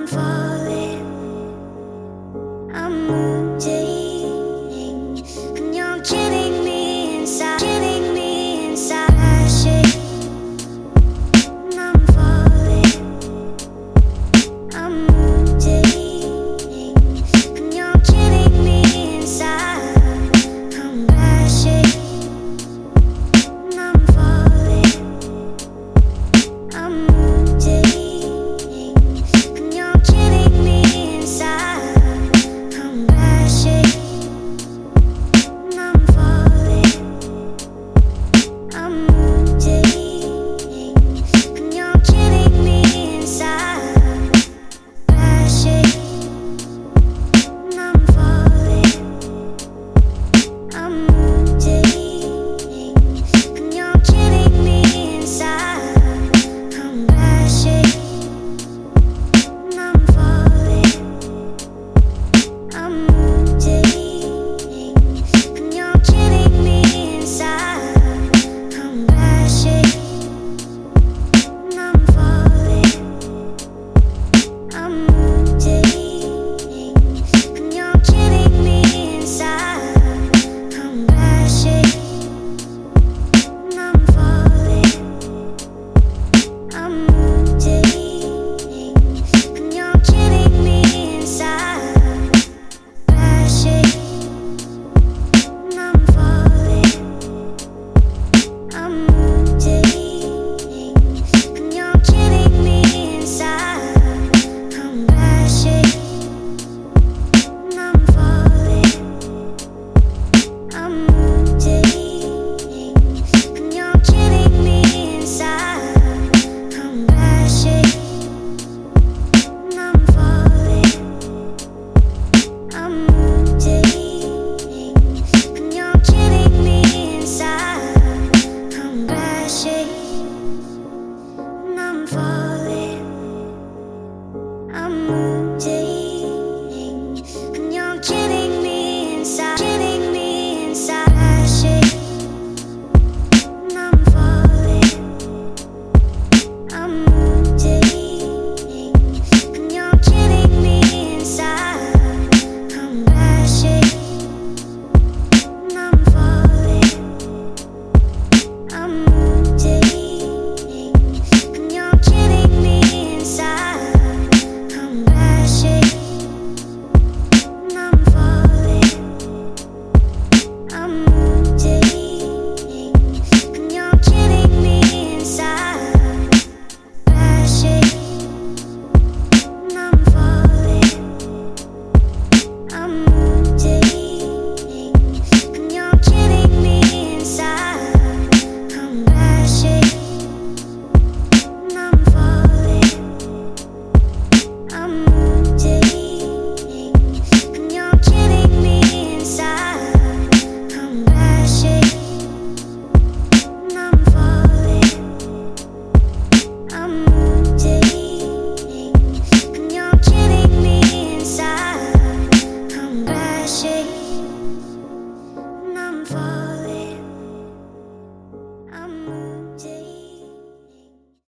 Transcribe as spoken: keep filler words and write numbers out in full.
I'm falling, I'm mutating, and you're killing me inside, killing me inside. Crashing, and I'm falling, I'm mutating, and you're killing me inside. I'm crashing, and I'm falling, I'm mutating, and you're killing me inside. I'm crashing, and I'm falling, I'm mutating, and you're killing me inside. Crashing, and I'm falling, I'm mutating, and you're killing me inside. I'm crashing, and I'm falling, I'm mutating, and you're killing me inside. I'm crashing, and I'm falling, I'm mutating, and you're killing me inside. I'm crashing, and I'm falling, I'm mutating, and you're killing me inside. Crashing, and I'm falling, I'm mutating, and you're killing me inside. I'm crashing, and I'm falling, I'm mutating, and you're killing me inside. I'm crashing, and I'm falling, I'm mutating, and you're killing me inside. I'm crashing, and I'm falling, I'm